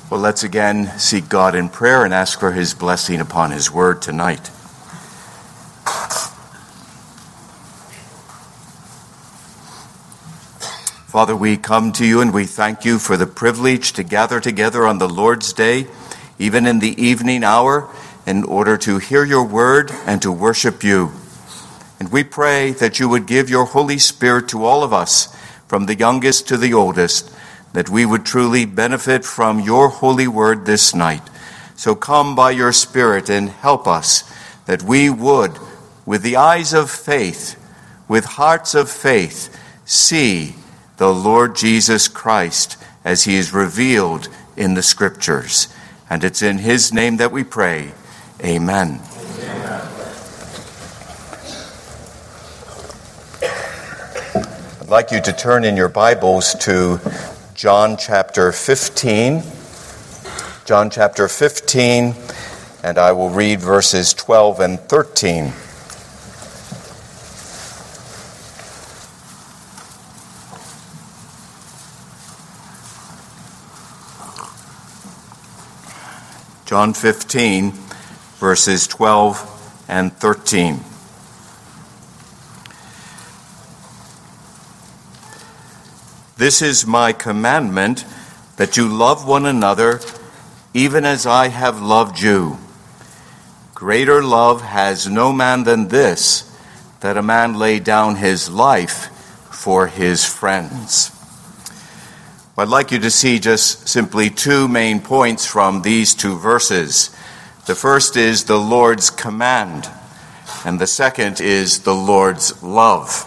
Well, let's again seek God in prayer and ask for his blessing upon his word tonight. Father, we come to you and we thank you for the privilege to gather together on the Lord's Day, even in the evening hour, in order to hear your word and to worship you. And we pray that you would give your Holy Spirit to all of us, from the youngest to the oldest, that we would truly benefit from your holy word this night. So come by your Spirit and help us, that we would, with the eyes of faith, with hearts of faith, see the Lord Jesus Christ as he is revealed in the Scriptures. And it's in his name that we pray. Amen. I'd like you to turn in your Bibles to John chapter 15. John chapter 15, and I will read verses 12 and 13. John 15, verses 12 and 13. This is my commandment, that you love one another, even as I have loved you. Greater love has no man than this, that a man lay down his life for his friends. I'd like you to see just simply two main points from these two verses. The first is the Lord's command, and the second is the Lord's love.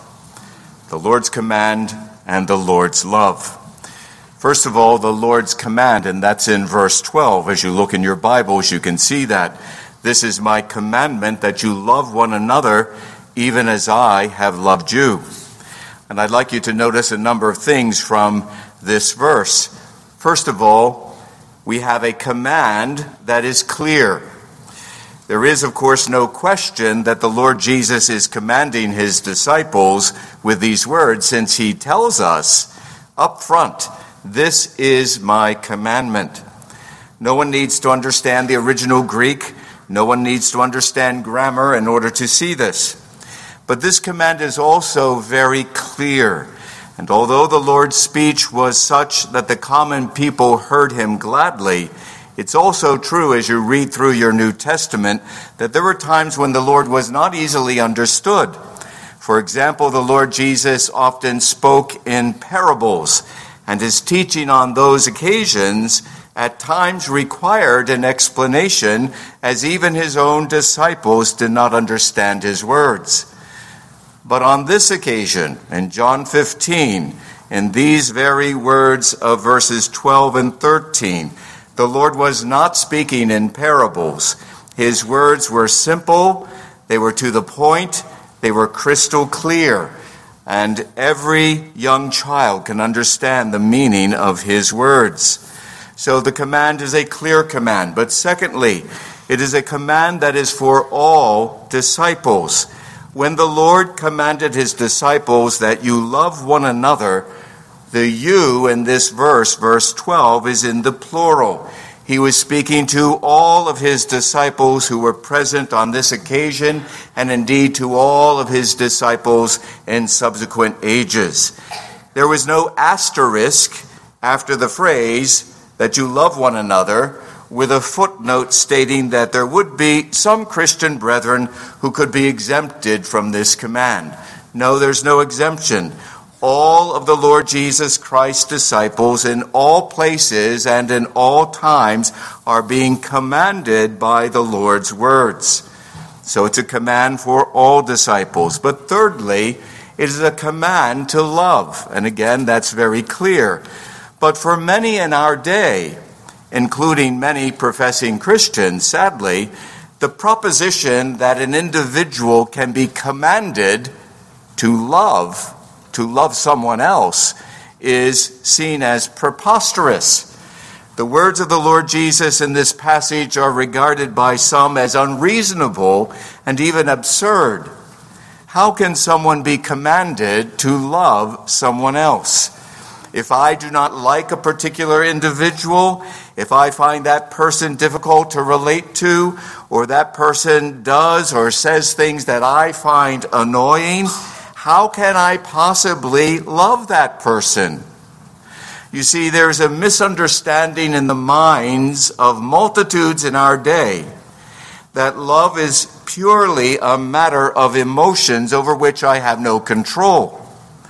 The Lord's command and the Lord's love. First of all, the Lord's command, and that's in verse 12. As you look in your Bibles, you can see that. This is my commandment, that you love one another, even as I have loved you. And I'd like you to notice a number of things from this verse. First of all, we have a command that is clear. There is, of course, no question that the Lord Jesus is commanding his disciples with these words, since he tells us up front, this is my commandment. No one needs to understand the original Greek. No one needs to understand grammar in order to see this. But this command is also very clear. And although the Lord's speech was such that the common people heard him gladly, it's also true, as you read through your New Testament, that there were times when the Lord was not easily understood. For example, the Lord Jesus often spoke in parables, and his teaching on those occasions at times required an explanation, as even his own disciples did not understand his words. But on this occasion, in John 15, in these very words of verses 12 and 13, the Lord was not speaking in parables. His words were simple, they were to the point, they were crystal clear, and every young child can understand the meaning of his words. So the command is a clear command. But secondly, it is a command that is for all disciples. When the Lord commanded his disciples that you love one another, the you in this verse, verse 12, is in the plural. He was speaking to all of his disciples who were present on this occasion, and indeed to all of his disciples in subsequent ages. There was no asterisk after the phrase that you love one another, with a footnote stating that there would be some Christian brethren who could be exempted from this command. No, there's no exemption. All of the Lord Jesus Christ's disciples in all places and in all times are being commanded by the Lord's words. So it's a command for all disciples. But thirdly, it is a command to love. And again, that's very clear. But for many in our day, including many professing Christians, sadly, the proposition that an individual can be commanded to love someone else, is seen as preposterous. The words of the Lord Jesus in this passage are regarded by some as unreasonable and even absurd. How can someone be commanded to love someone else? if I do not like a particular individual, if I find that person difficult to relate to, or that person does or says things that I find annoying, how can I possibly love that person? You see, there's a misunderstanding in the minds of multitudes in our day that love is purely a matter of emotions over which I have no control.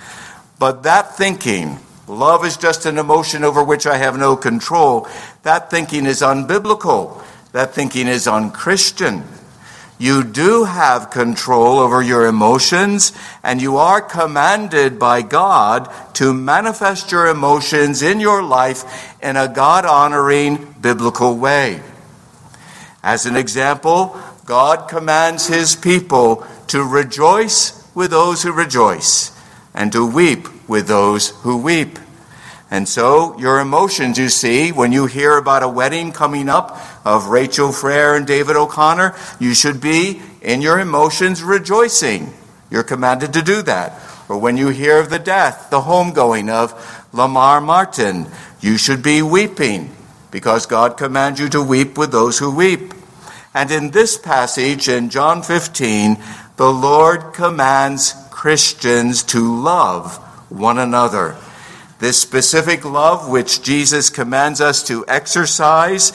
But that thinking, love is just an emotion over which I have no control, that thinking is unbiblical. That thinking is unchristian. You do have control over your emotions, and you are commanded by God to manifest your emotions in your life in a God-honoring biblical way. As an example, God commands his people to rejoice with those who rejoice and to weep with those who weep. And so your emotions, you see, when you hear about a wedding coming up of Rachel Frere and David O'Connor, you should be in your emotions rejoicing. You're commanded to do that. Or when you hear of the death, the homegoing of Lamar Martin, you should be weeping because God commands you to weep with those who weep. And in this passage in John 15, the Lord commands Christians to love one another. This specific love which Jesus commands us to exercise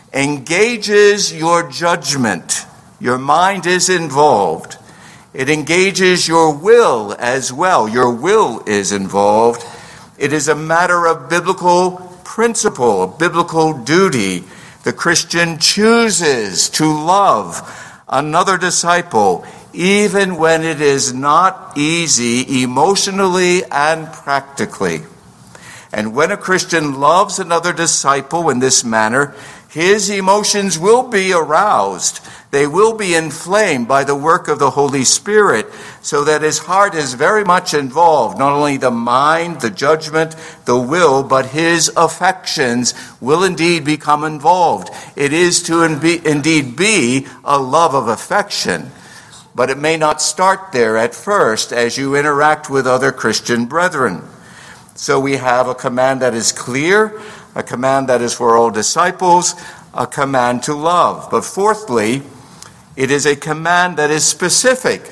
engages your judgment. Your mind is involved. It engages your will as well. Your will is involved. It is a matter of biblical principle, biblical duty. The Christian chooses to love another disciple, even when it is not easy emotionally and practically. And when a Christian loves another disciple in this manner, his emotions will be aroused. They will be inflamed by the work of the Holy Spirit, so that his heart is very much involved. Not only the mind, the judgment, the will, but his affections will indeed become involved. It is to indeed be a love of affection. But it may not start there at first as you interact with other Christian brethren. So we have a command that is clear, a command that is for all disciples, a command to love. But fourthly, it is a command that is specific.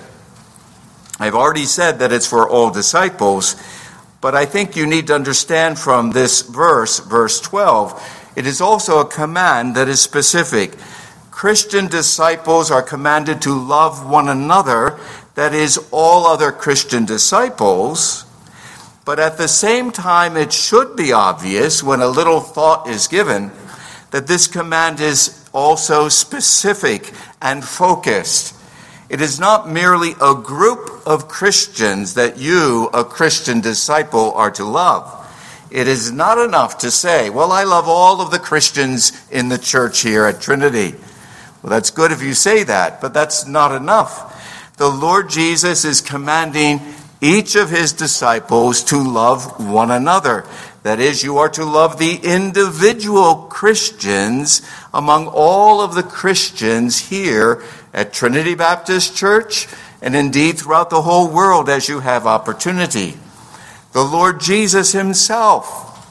I've already said that it's for all disciples, but I think you need to understand from this verse, verse 12, it is also a command that is specific. Christian disciples are commanded to love one another, that is, all other Christian disciples. But at the same time, it should be obvious when a little thought is given that this command is also specific and focused. It is not merely a group of Christians that you, a Christian disciple, are to love. It is not enough to say, well, I love all of the Christians in the church here at Trinity. Well, that's good if you say that, but that's not enough. The Lord Jesus is commanding each of his disciples to love one another. That is, you are to love the individual Christians among all of the Christians here at Trinity Baptist Church and indeed throughout the whole world as you have opportunity. The Lord Jesus himself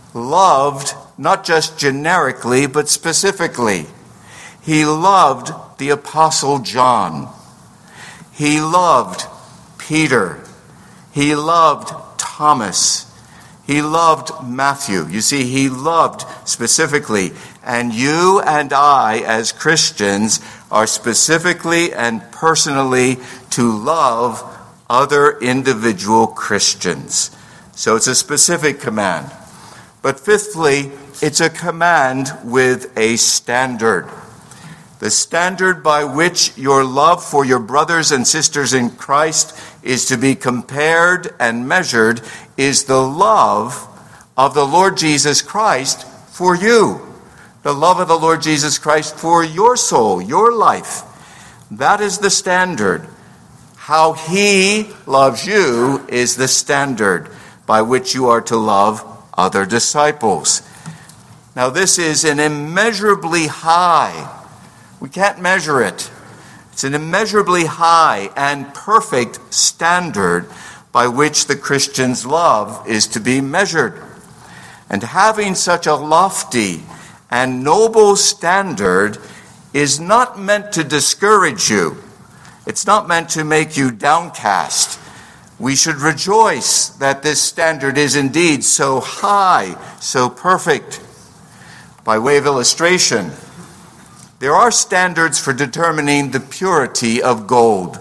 loved not just generically but specifically. He loved the Apostle John. He loved Peter. He loved Thomas. He loved Matthew. You see, he loved specifically. And you and I, as Christians, are specifically and personally to love other individual Christians. So it's a specific command. But fifthly, it's a command with a standard. The standard by which your love for your brothers and sisters in Christ is to be compared and measured is the love of the Lord Jesus Christ for you. The love of the Lord Jesus Christ for your soul, your life. That is the standard. How he loves you is the standard by which you are to love other disciples. Now this is an immeasurably high. We can't measure it. It's an immeasurably high and perfect standard by which the Christian's love is to be measured. And having such a lofty and noble standard is not meant to discourage you. It's not meant to make you downcast. We should rejoice that this standard is indeed so high, so perfect. By way of illustration, there are standards for determining the purity of gold.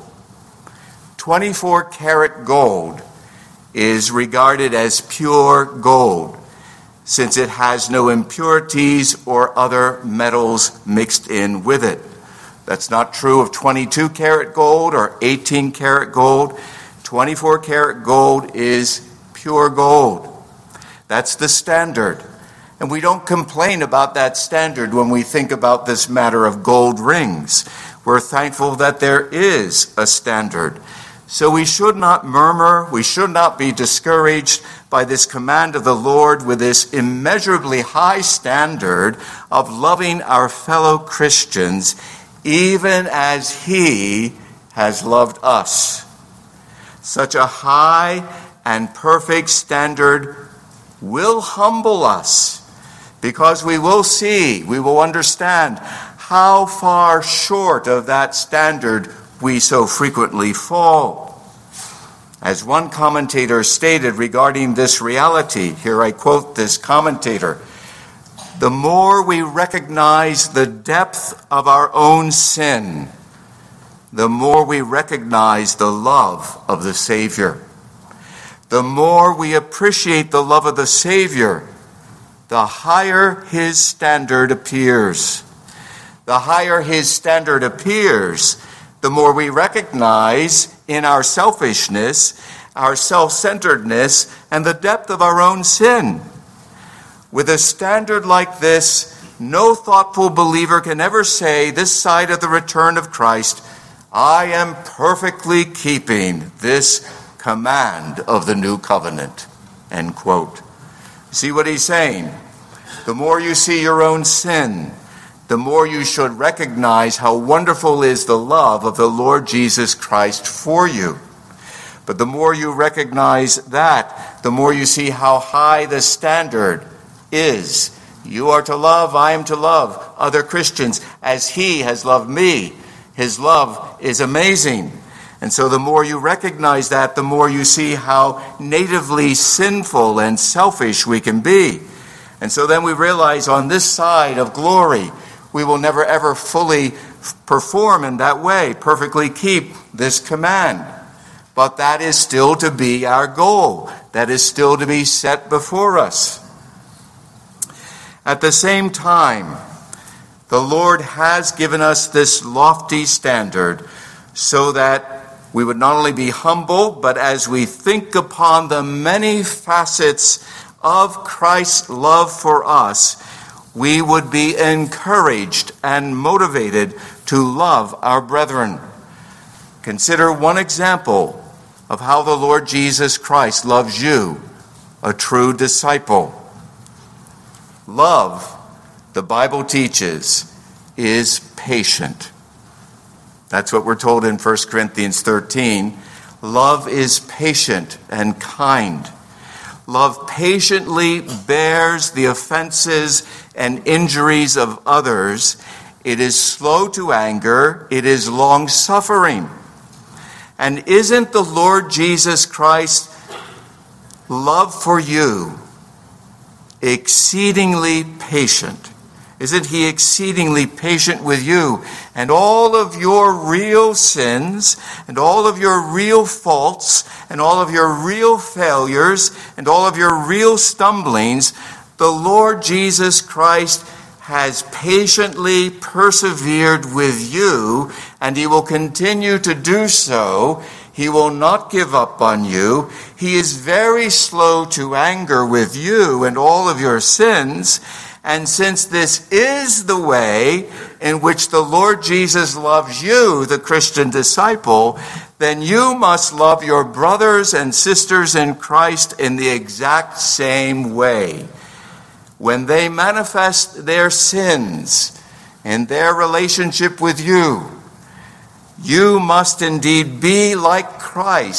24-karat gold is regarded as pure gold, since it has no impurities or other metals mixed in with it. That's not true of 22-karat gold or 18-karat gold. 24-karat gold is pure gold. That's the standard. And we don't complain about that standard when we think about this matter of gold rings. We're thankful that there is a standard. So we should not murmur, we should not be discouraged by this command of the Lord with this immeasurably high standard of loving our fellow Christians, even as He has loved us. Such a high and perfect standard will humble us, because we will understand how far short of that standard we so frequently fall. As one commentator stated regarding this reality, here I quote this commentator, "The more we recognize the depth of our own sin, the more we recognize the love of the Savior. The more we appreciate the love of the Savior, the higher His standard appears. The higher His standard appears, the more we recognize in our selfishness, our self-centeredness, and the depth of our own sin. With a standard like this, no thoughtful believer can ever say this side of the return of Christ, I am perfectly keeping this command of the new covenant." End quote. See what he's saying? The more you see your own sin, the more you should recognize how wonderful is the love of the Lord Jesus Christ for you. But the more you recognize that, the more you see how high the standard is. You are to love, I am to love other Christians as He has loved me. His love is amazing. And so the more you recognize that, the more you see how natively sinful and selfish we can be. And so then we realize on this side of glory, we will never ever fully perform in that way, perfectly keep this command. But that is still to be our goal. That is still to be set before us. At the same time, the Lord has given us this lofty standard so that we would not only be humble, but as we think upon the many facets of Christ's love for us, we would be encouraged and motivated to love our brethren. Consider one example of how the Lord Jesus Christ loves you, a true disciple. Love, the Bible teaches, is patient. That's what we're told in 1 Corinthians 13. Love is patient and kind. Love patiently bears the offenses and injuries of others. It is slow to anger. It is long-suffering. And isn't the Lord Jesus Christ's love for you exceedingly patient? Isn't He exceedingly patient with you? And all of your real sins, and all of your real faults, and all of your real failures, and all of your real stumblings, the Lord Jesus Christ has patiently persevered with you, and He will continue to do so. He will not give up on you. He is very slow to anger with you and all of your sins. And since this is the way in which the Lord Jesus loves you, the Christian disciple, then you must love your brothers and sisters in Christ in the exact same way. When they manifest their sins in their relationship with you, you must indeed be like Christ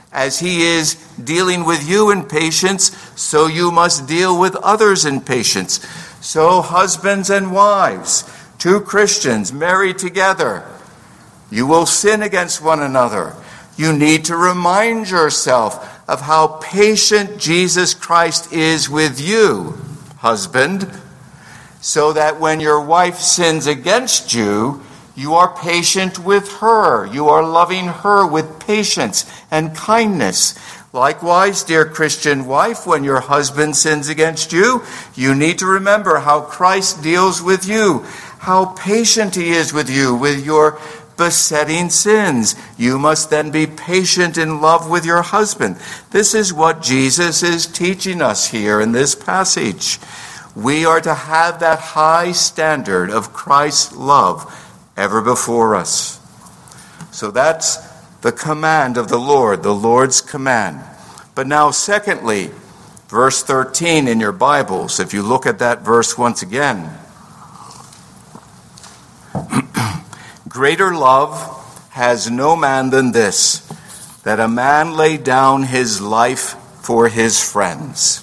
As he is dealing with you in patience, so you must deal with others in patience. So husbands and wives, two Christians married together, you will sin against one another. You need to remind yourself of how patient Jesus Christ is with you, husband, so that when your wife sins against you, you are patient with her. You are loving her with patience and kindness. Likewise, dear Christian wife, when your husband sins against you, you need to remember how Christ deals with you, how patient he is with you, with your besetting sins. You must then be patient in love with your husband. This is what Jesus is teaching us here in this passage. We are to have that high standard of Christ's love ever before us. So that's the command of the Lord's command. But now, secondly, verse 13 in your Bibles, if you look at that verse once again. Greater love has no man than this, that a man lay down his life for his friends.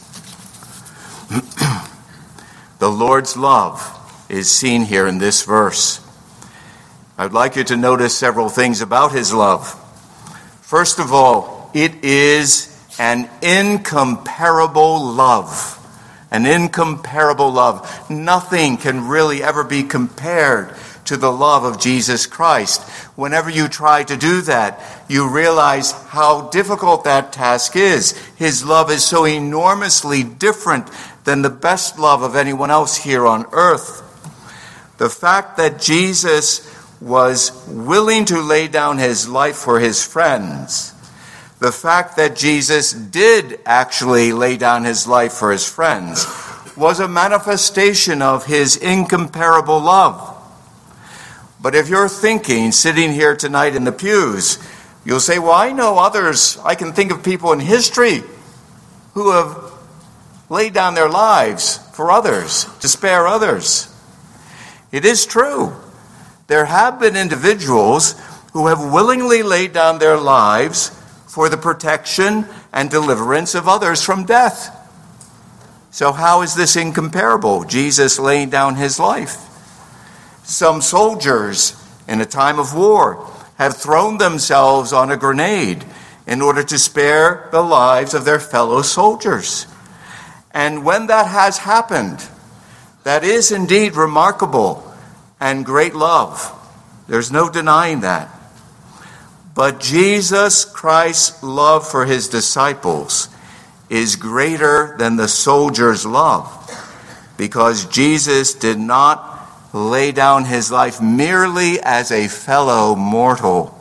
The Lord's love is seen here in this verse. I'd like you to notice several things about his love. First of all, it is an incomparable love. An incomparable love. Nothing can really ever be compared to the love of Jesus Christ. Whenever you try to do that, you realize how difficult that task is. His love is so enormously different than the best love of anyone else here on earth. The fact that Jesus was willing to lay down his life for his friends, the fact that Jesus did actually lay down his life for his friends, was a manifestation of his incomparable love. But if you're thinking, sitting here tonight in the pews, you'll say, well, I know others. I can think of people in history who have laid down their lives for others, to spare others. It is true. There have been individuals who have willingly laid down their lives for the protection and deliverance of others from death. So how is this incomparable? Jesus laying down his life. Some soldiers in a time of war have thrown themselves on a grenade in order to spare the lives of their fellow soldiers. And when that has happened, that is indeed remarkable and great love. There's no denying that. But Jesus Christ's love for his disciples is greater than the soldier's love, because Jesus did not lay down his life merely as a fellow mortal.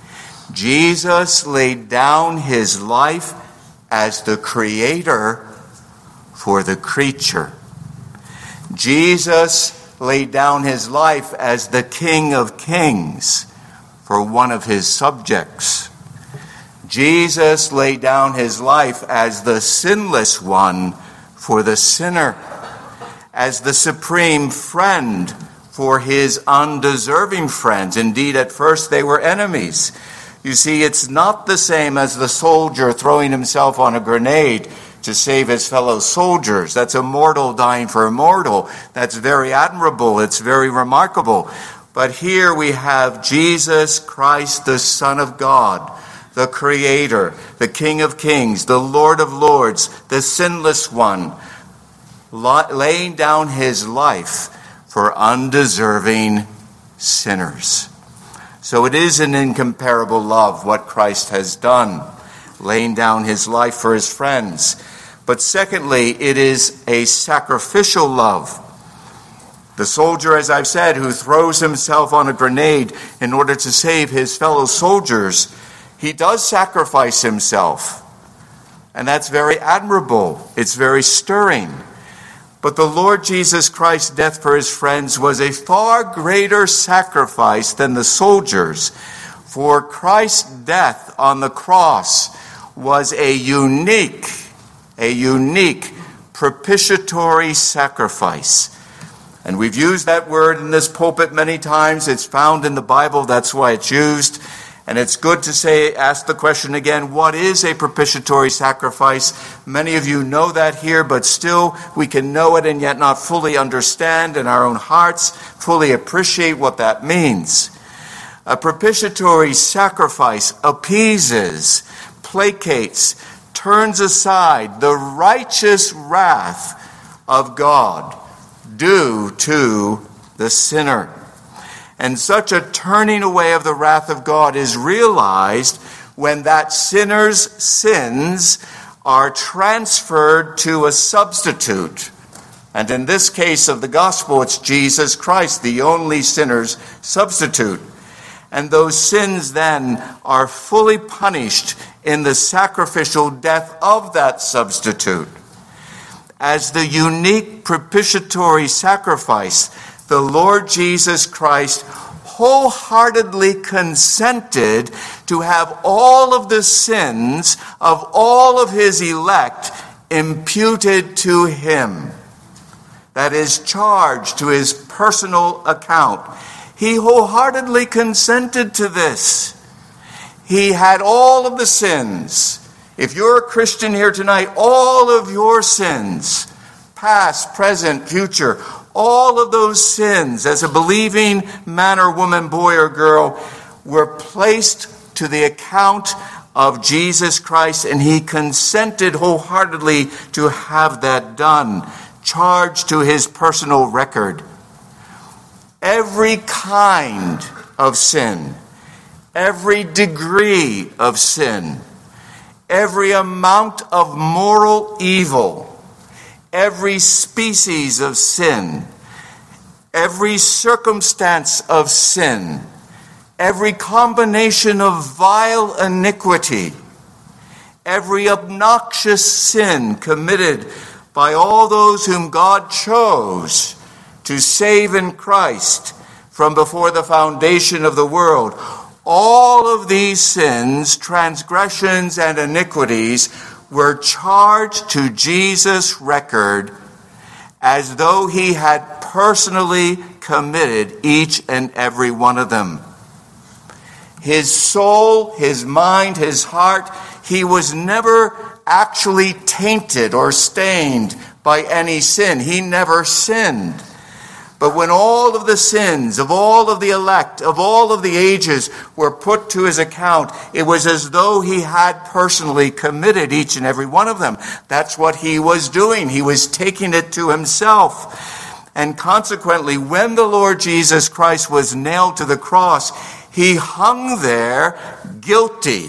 Jesus laid down his life as the creator for the creature. Jesus laid down his life as the King of Kings for one of his subjects. Jesus laid down his life as the sinless one for the sinner, as the supreme friend for his undeserving friends. Indeed, at first they were enemies. You see, it's not the same as the soldier throwing himself on a grenade to save his fellow soldiers. That's a mortal dying for a mortal. That's very admirable. It's very remarkable. But here we have Jesus Christ, the Son of God, the Creator, the King of Kings, the Lord of Lords, the sinless one, laying down his life for undeserving sinners. So it is an incomparable love what Christ has done, laying down his life for his friends. But secondly, it is a sacrificial love. The soldier, as I've said, who throws himself on a grenade in order to save his fellow soldiers, he does sacrifice himself. And that's very admirable. It's very stirring. But the Lord Jesus Christ's death for his friends was a far greater sacrifice than the soldiers. For Christ's death on the cross was a unique propitiatory sacrifice. And we've used that word in this pulpit many times. It's found in the Bible. That's why it's used. And it's good to ask the question again, what is a propitiatory sacrifice? Many of you know that here, but still we can know it and yet not fully understand in our own hearts, fully appreciate what that means. A propitiatory sacrifice appeases, placates, turns aside the righteous wrath of God due to the sinner. And such a turning away of the wrath of God is realized when that sinner's sins are transferred to a substitute. And in this case of the gospel, it's Jesus Christ, the only sinner's substitute. And those sins then are fully punished in the sacrificial death of that substitute. As the unique propitiatory sacrifice, the Lord Jesus Christ wholeheartedly consented to have all of the sins of all of his elect imputed to him. That is, charged to his personal account. He wholeheartedly consented to this. He had all of the sins. If you're a Christian here tonight, all of your sins, past, present, future, all of those sins as a believing man or woman, boy or girl, were placed to the account of Jesus Christ, and he consented wholeheartedly to have that done, charged to his personal record. Every kind of sin, every degree of sin, every amount of moral evil, every species of sin, every circumstance of sin, every combination of vile iniquity, every obnoxious sin committed by all those whom God chose to save in Christ from before the foundation of the world, all of these sins, transgressions, and iniquities were charged to Jesus' record as though he had personally committed each and every one of them. His soul, his mind, his heart, he was never actually tainted or stained by any sin. He never sinned. But when all of the sins of all of the elect, of all of the ages were put to his account, it was as though he had personally committed each and every one of them. That's what he was doing. He was taking it to himself. And consequently, when the Lord Jesus Christ was nailed to the cross, he hung there guilty,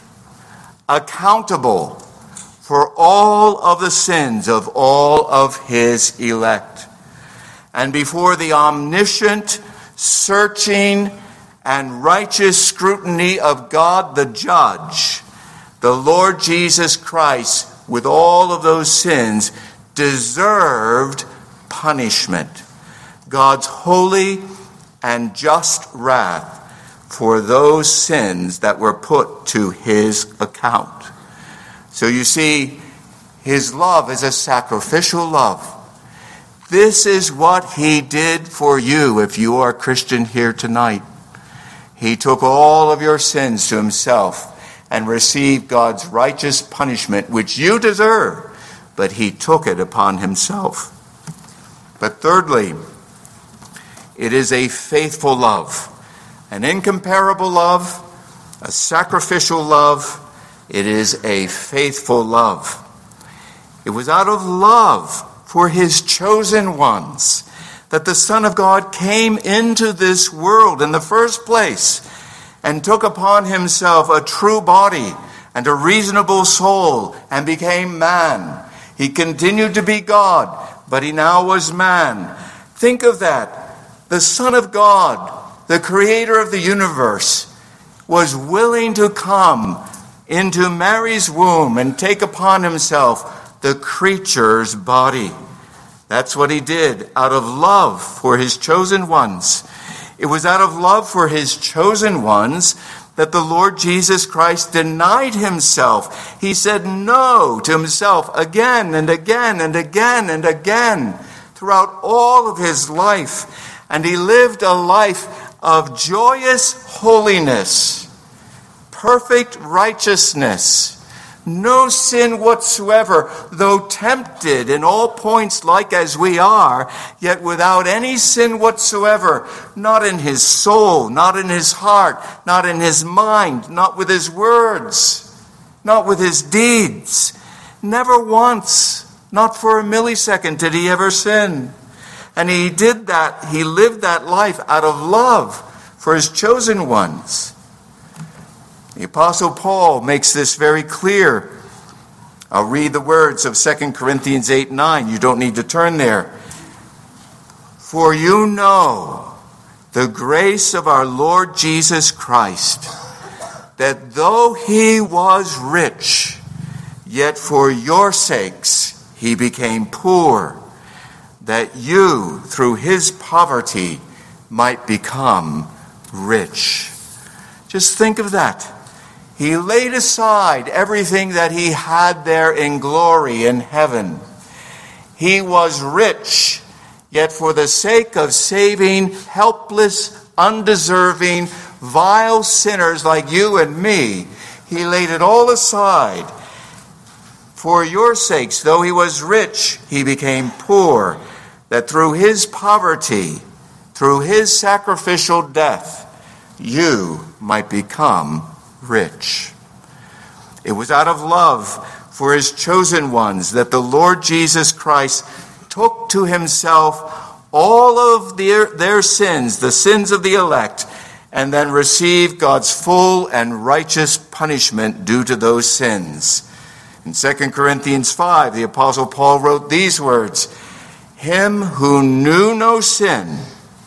accountable for all of the sins of all of his elect. And before the omniscient, searching, and righteous scrutiny of God the judge, the Lord Jesus Christ, with all of those sins, deserved punishment. God's holy and just wrath for those sins that were put to his account. So you see, his love is a sacrificial love. This is what he did for you if you are a Christian here tonight. He took all of your sins to himself and received God's righteous punishment, which you deserve, but he took it upon himself. But thirdly, it is a faithful love, an incomparable love, a sacrificial love. It is a faithful love. It was out of love for his chosen ones that the Son of God came into this world in the first place and took upon himself a true body and a reasonable soul and became man. He continued to be God, but he now was man. Think of that. The Son of God, the creator of the universe, was willing to come into Mary's womb and take upon himself the creature's body. That's what he did out of love for his chosen ones. It was out of love for his chosen ones that the Lord Jesus Christ denied himself. He said no to himself again and again and again and again throughout all of his life. And he lived a life of joyous holiness perfect righteousness, no sin whatsoever, though tempted in all points like as we are, yet without any sin whatsoever, not in his soul, not in his heart, not in his mind, not with his words, not with his deeds. Never once, not for a millisecond, did he ever sin. And he did that, he lived that life out of love for his chosen ones. The Apostle Paul makes this very clear. I'll read the words of 2 Corinthians 8:9. You don't need to turn there. For you know the grace of our Lord Jesus Christ, that though he was rich, yet for your sakes he became poor, that you through his poverty might become rich. Just think of that. He laid aside everything that he had there in glory in heaven. He was rich, yet for the sake of saving helpless, undeserving, vile sinners like you and me, he laid it all aside. For your sakes, though he was rich, he became poor, that through his poverty, through his sacrificial death, you might become rich. It was out of love for his chosen ones that the Lord Jesus Christ took to himself all of their sins, the sins of the elect, and then received God's full and righteous punishment due to those sins. In 2 Corinthians 5, the Apostle Paul wrote these words, "Him who knew no sin,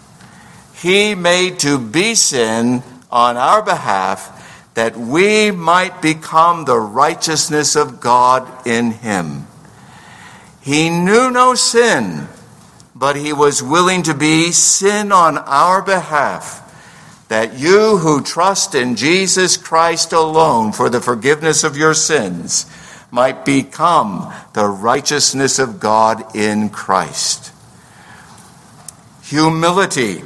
he made to be sin on our behalf, that we might become the righteousness of God in him." He knew no sin, but he was willing to be sin on our behalf, that you who trust in Jesus Christ alone for the forgiveness of your sins might become the righteousness of God in Christ. Humility,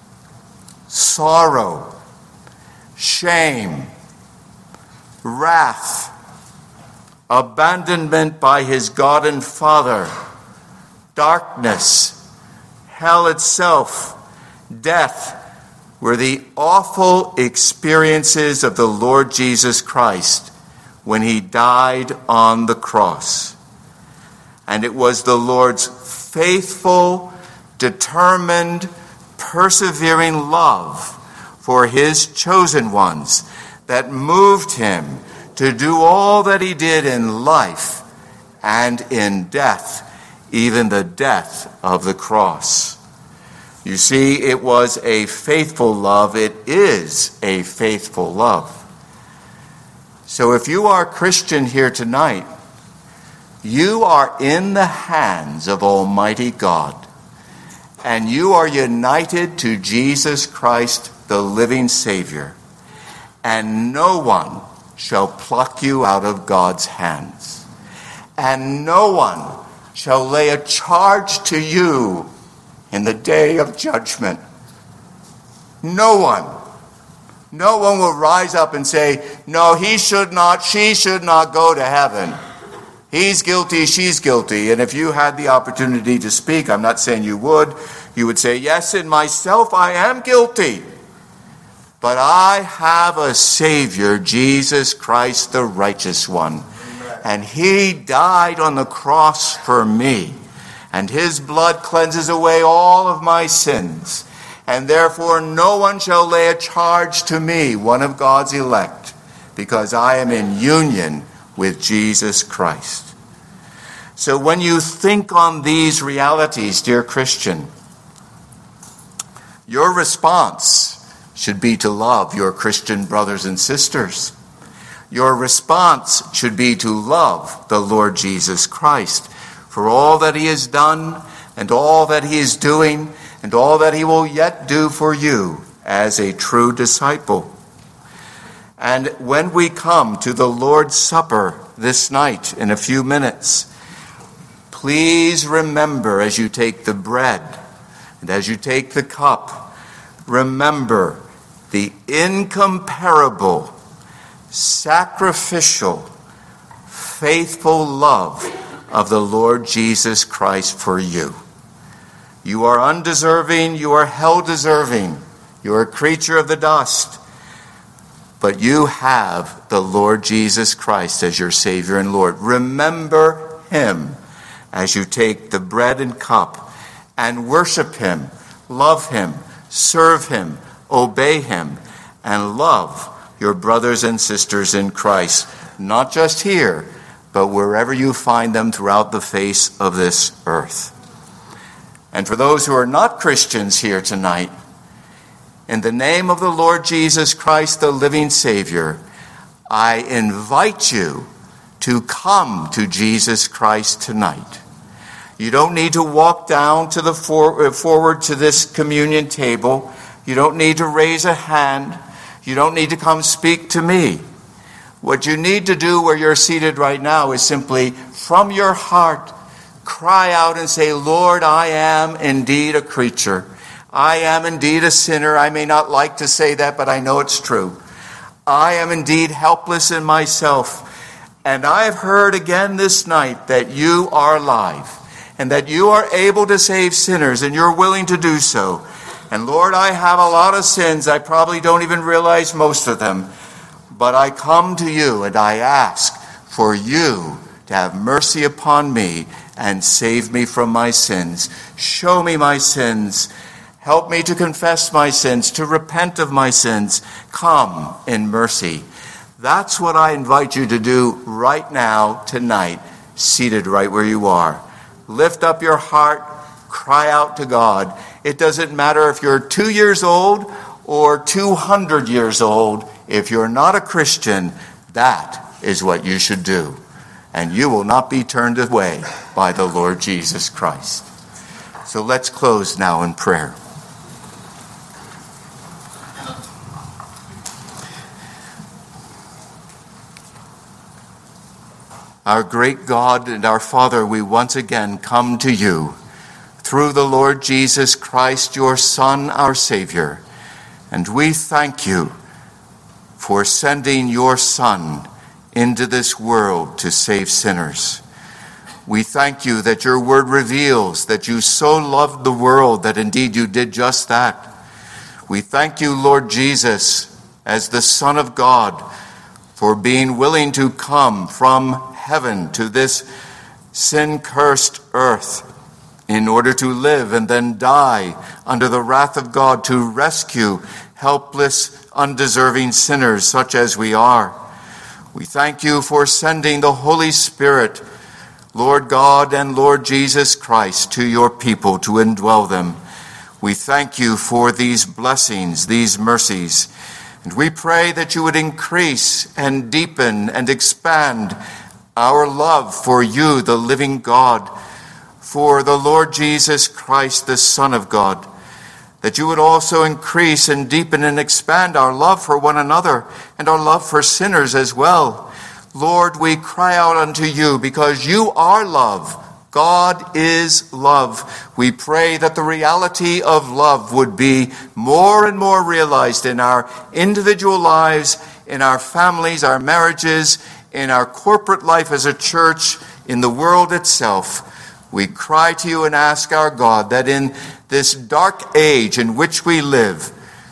sorrow, shame, wrath, abandonment by his God and Father, darkness, hell itself, death, were the awful experiences of the Lord Jesus Christ when he died on the cross. And it was the Lord's faithful, determined, persevering love for his chosen ones that moved him to do all that he did in life and in death, even the death of the cross. You see, it was a faithful love. It is a faithful love. So if you are a Christian here tonight, you are in the hands of Almighty God, and you are united to Jesus Christ, the living Savior, and no one shall pluck you out of God's hands, and no one shall lay a charge to you in the day of judgment. No one will rise up and say, no, he should not, she should not go to heaven. He's guilty, she's guilty. And if you had the opportunity to speak, I'm not saying you would say, yes, in myself I am guilty. But I have a Savior, Jesus Christ, the righteous one. And he died on the cross for me. And his blood cleanses away all of my sins. And therefore no one shall lay a charge to me, one of God's elect, because I am in union with Jesus Christ. So when you think on these realities, dear Christian, your response should be to love your Christian brothers and sisters. Your response should be to love the Lord Jesus Christ for all that he has done and all that he is doing and all that he will yet do for you as a true disciple. And when we come to the Lord's Supper this night in a few minutes, please remember as you take the bread and as you take the cup, remember the incomparable, sacrificial, faithful love of the Lord Jesus Christ for you. You are undeserving, you are hell-deserving, you are a creature of the dust, but you have the Lord Jesus Christ as your Savior and Lord. Remember him as you take the bread and cup and worship him, love him, serve him, obey him, and love your brothers and sisters in Christ, not just here, but wherever you find them throughout the face of this earth. And for those who are not Christians here tonight, in the name of the Lord Jesus Christ, the living Savior, I invite you to come to Jesus Christ tonight. You don't need to walk down to the forward to this communion table. You don't need to raise a hand. You don't need to come speak to me. What you need to do where you're seated right now is simply, from your heart, cry out and say, Lord, I am indeed a creature. I am indeed a sinner. I may not like to say that, but I know it's true. I am indeed helpless in myself. And I have heard again this night that you are alive and that you are able to save sinners, and you're willing to do so. And Lord, I have a lot of sins. I probably don't even realize most of them. But I come to you and I ask for you to have mercy upon me and save me from my sins. Show me my sins. Help me to confess my sins, to repent of my sins. Come in mercy. That's what I invite you to do right now, tonight, seated right where you are. Lift up your heart, cry out to God. It doesn't matter if you're 2 years old or 200 years old. If you're not a Christian, that is what you should do. And you will not be turned away by the Lord Jesus Christ. So let's close now in prayer. Our great God and our Father, we once again come to you through the Lord Jesus Christ, your Son, our Savior. And we thank you for sending your Son into this world to save sinners. We thank you that your word reveals that you so loved the world that indeed you did just that. We thank you, Lord Jesus, as the Son of God, for being willing to come from heaven to this sin-cursed earth in order to live and then die under the wrath of God to rescue helpless, undeserving sinners such as we are. We thank you for sending the Holy Spirit, Lord God and Lord Jesus Christ, to your people to indwell them. We thank you for these blessings, these mercies. And we pray that you would increase and deepen and expand our love for you, the living God, for the Lord Jesus Christ, the Son of God, that you would also increase and deepen and expand our love for one another and our love for sinners as well. Lord, we cry out unto you because you are love. God is love. We pray that the reality of love would be more and more realized in our individual lives, in our families, our marriages, in our corporate life as a church, in the world itself. We cry to you and ask our God that in this dark age in which we live,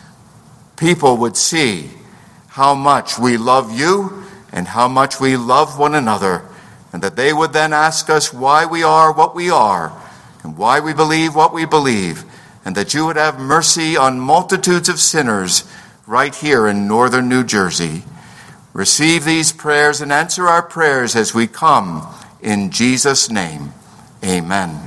people would see how much we love you and how much we love one another, and that they would then ask us why we are what we are and why we believe what we believe, and that you would have mercy on multitudes of sinners right here in northern New Jersey. Receive these prayers and answer our prayers as we come in Jesus' name. Amen.